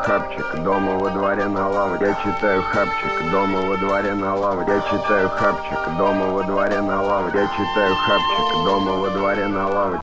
хапчик дома во дворе на лавочке. Я читаю хапчик дома во дворе на лавочке. Я читаю хапчик дома во дворе на лавочке. Я читаю хапчик дома во дворе на лавочке.